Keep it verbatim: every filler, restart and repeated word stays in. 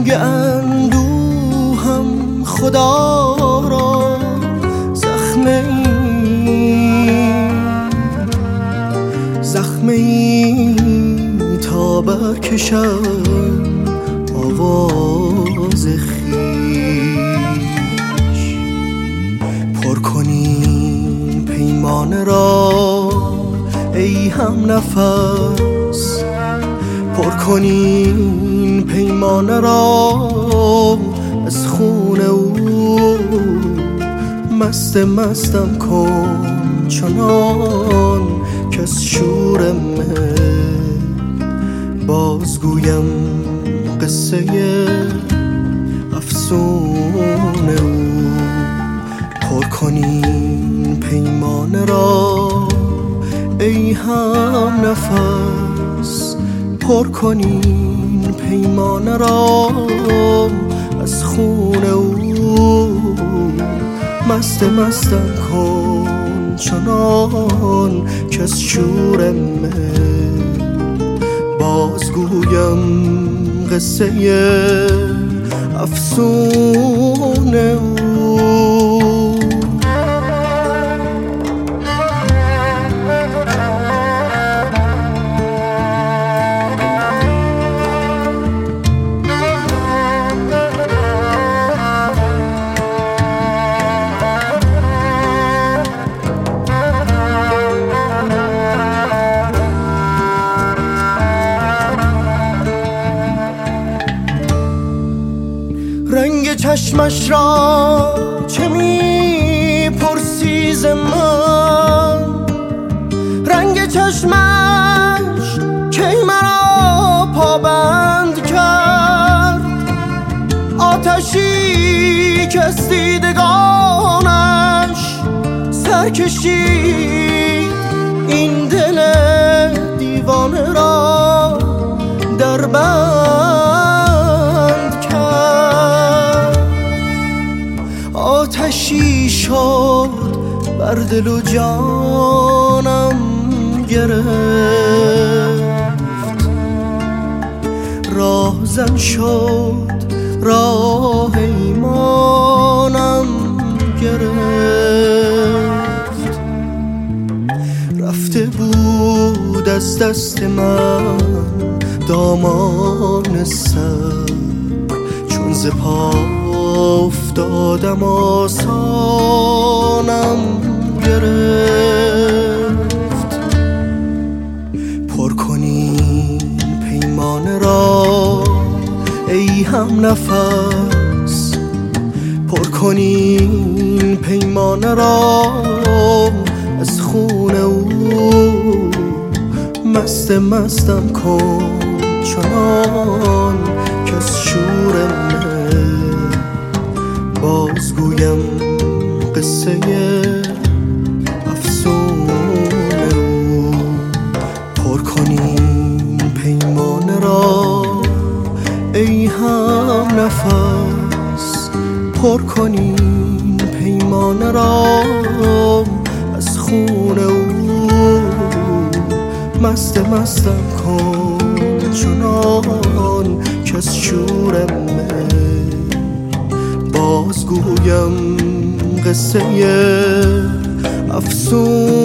رنگ اندوهم خدا را زخمه ای زخمه ای تا برکشم آواز خویش. پر کنین پیمانه را ای هم نفس، پر کنین پیمانه را از خون او. مست مستم کن چنان که از شور مه بازگویم قصه افسون او. پر کنین پیمانه را ای هم نفس، پر کنین پیمانه را از خون او. مست مستم کن چنان که از شور مه بازگویم قصه افسون او. رنگ چشمش را چه می پرسی ز من؟ رنگ چشمش کی مرا پابند کرد؟ آتشی که از دیدگانش سر کشید این دل دیوانه را در بند کرد. آتشی شد بر دل و جانم گرفت، راهزن شد راه ایمانم گرفت. رفته بود از دست من دامان سر، چون ز پا افتادم آسانم گرفت. پر کنین پیمانه را ای هم نفس، پر کنین پیمانه را از خون او. مست مستم کن چنان که از شور مه بازگویم قصه افسون او. پر کنین پیمانه را ای هم نفس، پر کنین پیمانه را از خون او. مست مستم کن چنان که از شور مه بازگویم قصه افسون